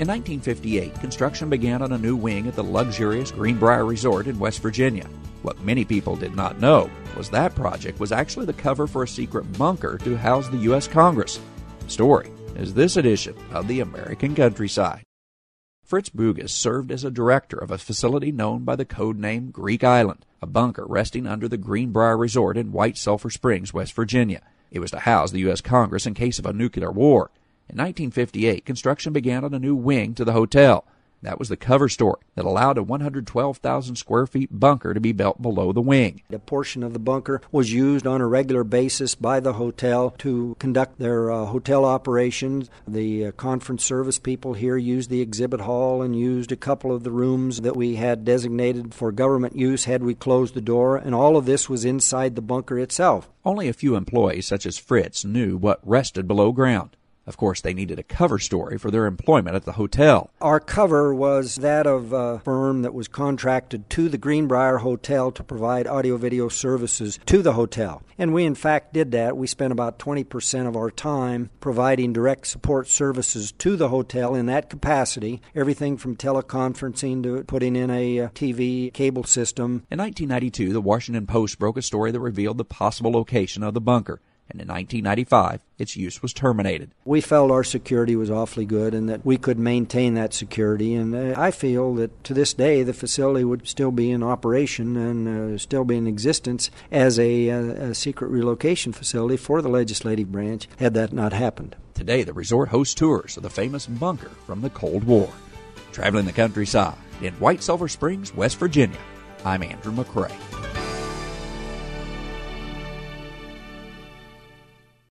In 1958, construction began on a new wing at the luxurious Greenbrier Resort in West Virginia. What many people did not know was that project was actually the cover for a secret bunker to house the U.S. Congress. The story is this edition of the American Countryside. Fritz Bugas served as a director of a facility known by the code name Greek Island, a bunker resting under the Greenbrier Resort in White Sulphur Springs, West Virginia. It was to house the U.S. Congress in case of a nuclear war. In 1958, construction began on a new wing to the hotel. That was the cover story that allowed a 112,000 square feet bunker to be built below the wing. A portion of the bunker was used on a regular basis by the hotel to conduct their hotel operations. The conference service people here used the exhibit hall and used a couple of the rooms that we had designated for government use had we closed the door, and all of this was inside the bunker itself. Only a few employees, such as Fritz, knew what rested below ground. Of course, they needed a cover story for their employment at the hotel. Our cover was that of a firm that was contracted to the Greenbrier Hotel to provide audio-video services to the hotel. And we, in fact, did that. We spent about 20% of our time providing direct support services to the hotel in that capacity, everything from teleconferencing to putting in a TV cable system. In 1992, the Washington Post broke a story that revealed the possible location of the bunker. And in 1995, its use was terminated. We felt our security was awfully good and that we could maintain that security. And I feel that to this day, the facility would still be in operation and still be in existence as a secret relocation facility for the legislative branch had that not happened. Today, the resort hosts tours of the famous bunker from the Cold War. Traveling the countryside in White Sulphur Springs, West Virginia, I'm Andrew McCrae.